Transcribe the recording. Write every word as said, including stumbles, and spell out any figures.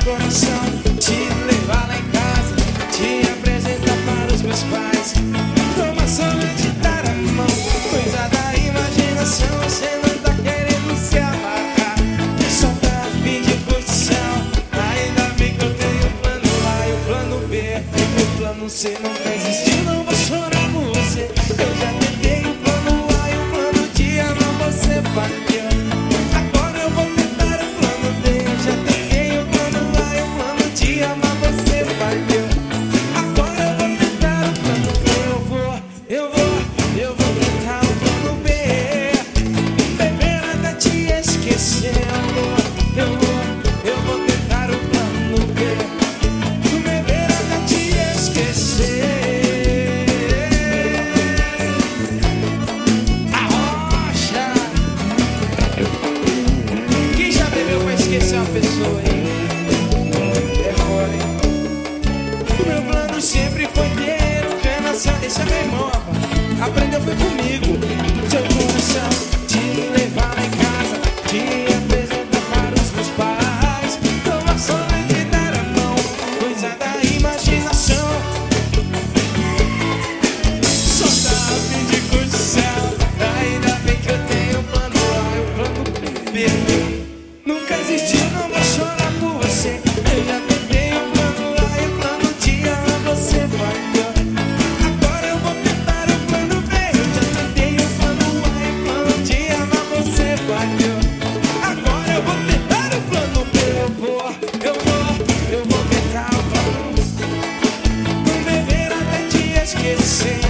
coração, te levar lá em casa, te apresentar para os meus pais. Informação é te dar a mão, coisa da imaginação. Você não tá querendo se amarrar, só tá a fim de curtição. Ainda bem que eu tenho o plano A e o plano B. E o plano C não vai existir, não vou chorar por você. Eu já tentei o plano A e o plano de amar, você falhou. Agora eu vou tentar o plano D. Eu já tentei o plano A e o plano de amar, você falhou. Agora eu vou tentar o plano B. Eu vou, eu vou, eu vou tentar o plano B. Beber até te esquecendo. Eu vou, eu vou tentar o plano B. Beber até te esquecer. A rocha. Quem já bebeu pra esquecer uma pessoa aí? É fora, hein? O meu plano sempre foi ter um coração. Esse é meu irmão, rapaz. Aprendeu foi comigo. Seu coração, te levar lá em casa, te apresentar para os meus pais. Tomar só e te dar a mão, coisa da imaginação. Só dá a fim de curtição. Ainda bem que eu tenho o plano A e o plano B. Nunca existiu, não vou chorar por você. Eu já tentei o plano A e o plano de amar, você falhou. Agora eu vou tentar o plano B. Eu já tentei o plano A e o plano de amar, você falhou. Agora eu vou tentar o plano B. Eu vou, eu vou, eu vou tentar o plano B. Vou beber até te esquecer.